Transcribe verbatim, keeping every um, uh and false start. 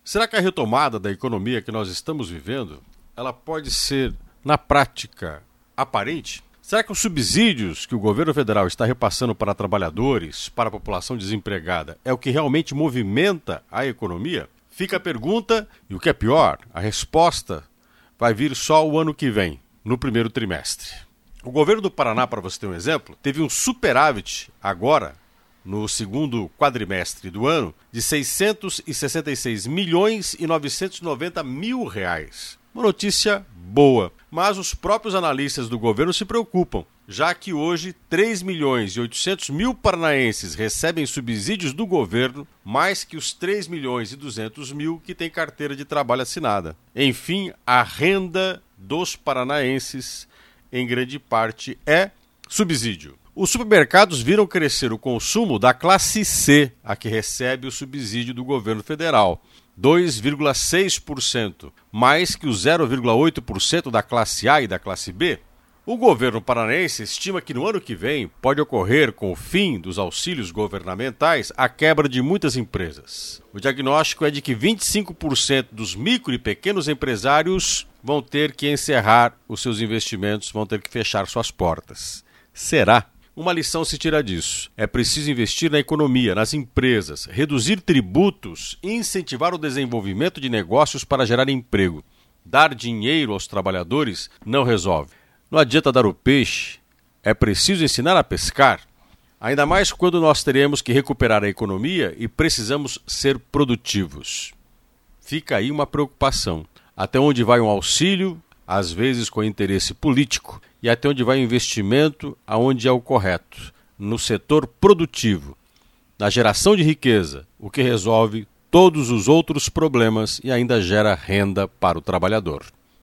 Será que a retomada da economia que nós estamos vivendo, ela pode ser, na prática, aparente? Será que os subsídios que o governo federal está repassando para trabalhadores, para a população desempregada, é o que realmente movimenta a economia? Fica a pergunta, e o que é pior, a resposta vai vir só o ano que vem, no primeiro trimestre. O governo do Paraná, para você ter um exemplo, teve um superávit agora, no segundo quadrimestre do ano, de seiscentos e sessenta e seis milhões e novecentos e noventa mil reais. Uma notícia boa, mas os próprios analistas do governo se preocupam, já que hoje três milhões e oitocentos mil paranaenses recebem subsídios do governo, mais que os três milhões e duzentos mil que têm carteira de trabalho assinada. Enfim, a renda dos paranaenses, em grande parte, é subsídio. Os supermercados viram crescer o consumo da classe C, a que recebe o subsídio do governo federal, dois vírgula seis por cento, mais que o zero vírgula oito por cento da classe A e da classe B. O governo paranaense estima que no ano que vem pode ocorrer, com o fim dos auxílios governamentais, a quebra de muitas empresas. O diagnóstico é de que vinte e cinco por cento dos micro e pequenos empresários vão ter que encerrar os seus investimentos, vão ter que fechar suas portas. Será? Uma lição se tira disso. É preciso investir na economia, nas empresas, reduzir tributos e incentivar o desenvolvimento de negócios para gerar emprego. Dar dinheiro aos trabalhadores não resolve. Não adianta dar o peixe, é preciso ensinar a pescar. Ainda mais quando nós teremos que recuperar a economia e precisamos ser produtivos. Fica aí uma preocupação. Até onde vai um auxílio, às vezes com interesse político, e até onde vai o investimento, aonde é o correto, no setor produtivo, na geração de riqueza, o que resolve todos os outros problemas e ainda gera renda para o trabalhador.